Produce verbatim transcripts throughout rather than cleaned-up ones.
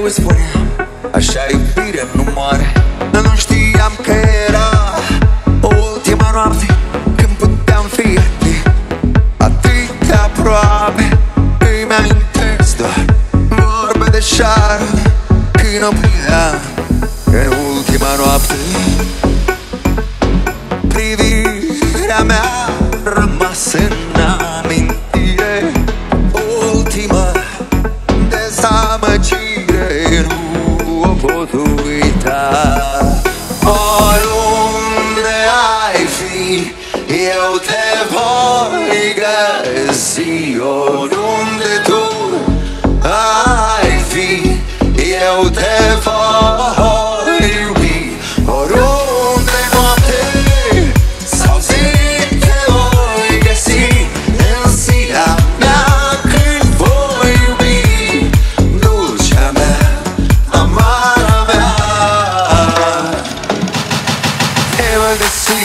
îți spuneam, așa iubirea nu moare. Nu știam că era ultima noapte când puteam fi atât de aproape. Îmi amintesc doar vorbe de șarpe când opriam în ultima noapte. Privirea mea rămas în amintire, ultima dezamăgire, nu o pot uita. Oriunde ai fi, eu te voi găsi. Oriunde tu ai fi, eu te voi iubi. Oriunde noapte sau zi, te voi găsi în ziua mea când voi iubi. Dulcea mea, amara mea, te voi găsi.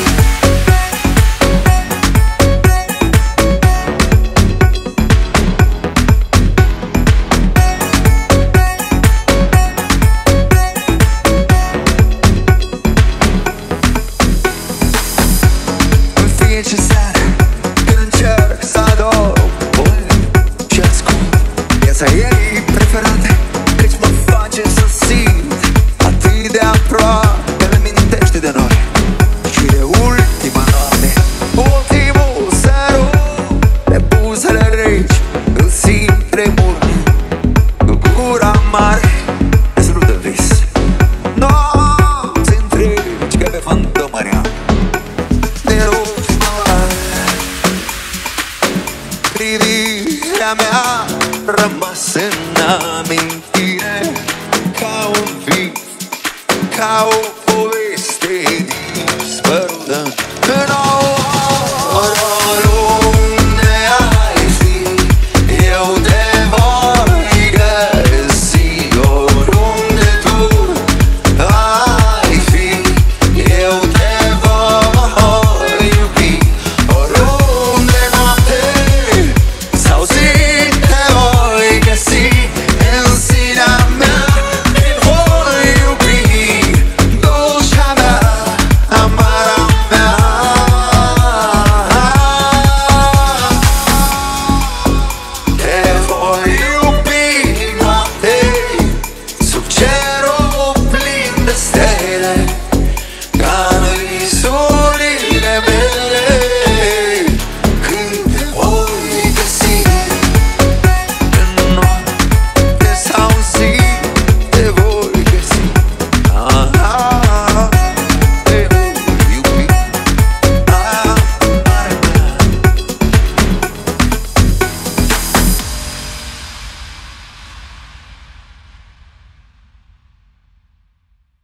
Ce seară când încerc să adorm și ascult viața ei preferată, căci mă face să simt atât de aproape. Îmi amintește de noi și de ultima noapte, ultimul sărut de buzele reci. Îl simt tremurând cu gura mare, de sărut de vis. Nopți întregi ca pe fantomărea. Privirea mea rămas în amintire,